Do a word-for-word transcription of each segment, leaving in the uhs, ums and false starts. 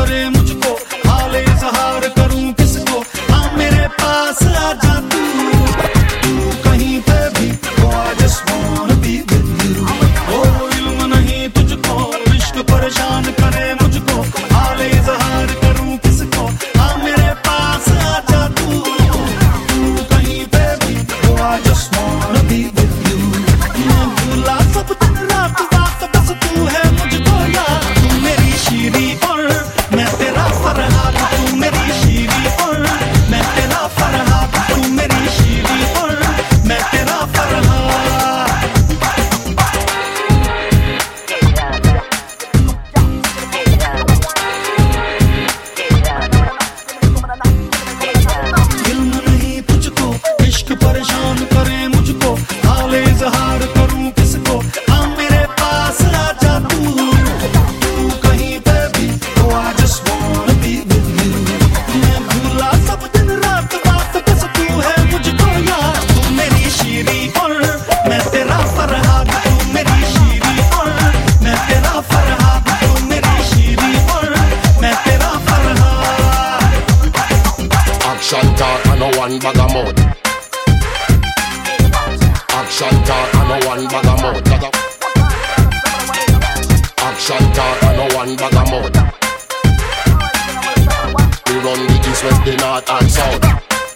करे मुझको, हाल इजहार करूं किसको, हाँ मेरे पास आ जा तू, तू कहीं पे भी, oh I just wanna be with you, oh इल्म नहीं तुझको, इश्क परेशान करे मुझको, हाल इजहार करूं किसको, हाँ मेरे पास आ जा तू, तू कहीं पे भी, oh I just wanna be with you, मैं भूला सब दिन रात बात बस तू है मुझको याद, तू मेरी शीरी और मैं तेरा फरहाद, तू मेरी शीरी और मैं तेरा फरहाद, तू मेरी शीरी और मैं तेरा फरहाद। इल्म नहीं तुझको, इश्क परेशान करे मुझको, हाल इजहार करूं किसको, हाँ मेरे पास आ जा तू, तू कहीं पे भी, oh I just wanna be with you, मैं भूला सब दिन रात बात बस तू है मुझको याद, तू मेरी शीरी और मैं तेरा फरहाद, तू मेरी शीरी और मैं तेरा फरहाद, तू मेरी शीरी और मैं तेरा Farhad. Action talk and no one bag of mouth. Action talk and no one bag of mouth. Action talk and no one bag of mouth. We run the east, west, the north and south.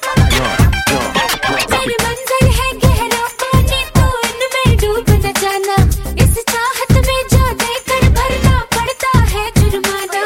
तेरे मंजर है गहरा पानी तो इनमें डूब न जाना, इस चाहत में जा देकर भरना पड़ता है जुर्माना।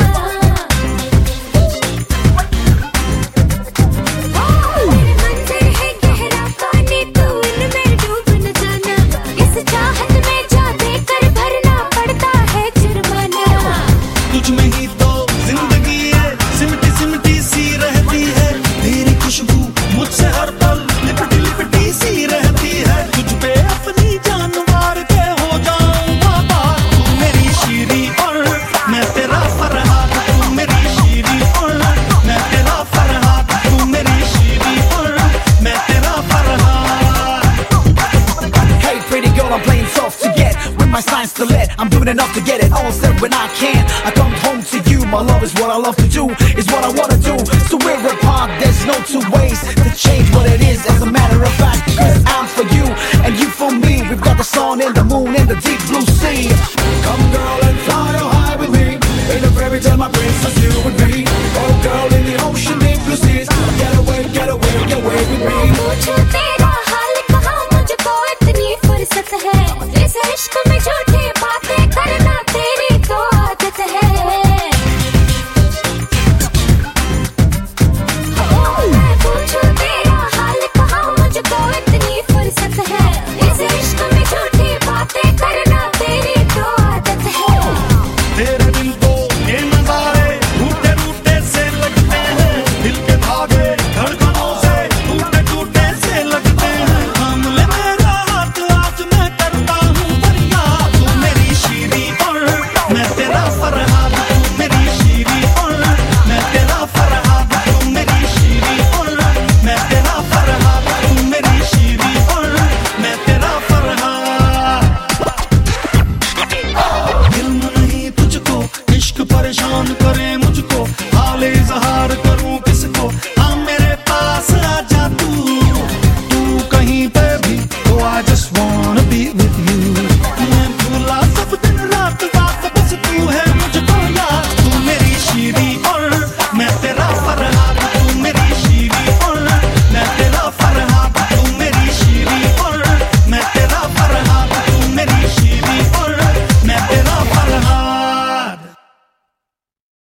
तेरे मंजर है गहरा पानी तो इनमें डूब न जाना, इस चाहत में जा देकर भरना पड़ता है जुर्माना। तुझ में ही तो जिंदगी है, सिमटी सिमटी सी रहती है, तेरी खुशबू मुझसे हर पल लिपटी लिपटी सी रहती है, तुझ पे अपनी जान मार के हो जाऊं आबाद, तू मेरी शीरी और मैं तेरा फरहाद, तू मेरी शीरी और मैं तेरा फरहाद, तू मेरी शीरी और मैं तेरा Farhad. Hey pretty girl, I'm playing soft to get with my signs to let. I'm doing enough to get it all said when I can. I come home to you. My love is what I love to do, is what I wanna do. So we're apart. There's no two ways to change what it is. As a matter of fact, cause I'm for you and you for me. We've got the sun and the moon and the deep blue sea. Come girl and fly high with me. In a fairy tale, my princess you would be. Oh girl.